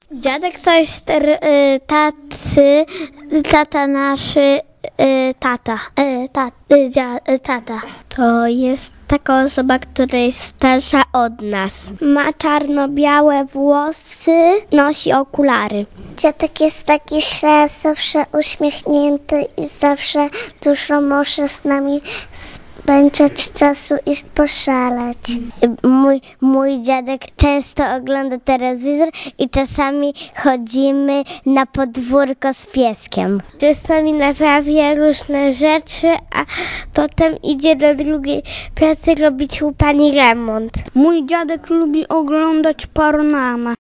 Dziadek to jest tata naszy, tata. To jest taka osoba, która jest starsza od nas. Ma czarno-białe włosy, nosi okulary. Dziadek jest taki, że zawsze uśmiechnięty i zawsze dużo może z nami spędzać czasu i poszaleć. Mój dziadek często ogląda telewizor i czasami chodzimy na podwórko z pieskiem. Czasami naprawia różne rzeczy, a potem idzie do drugiej pracy robić u pani remont. Mój dziadek lubi oglądać Panorama.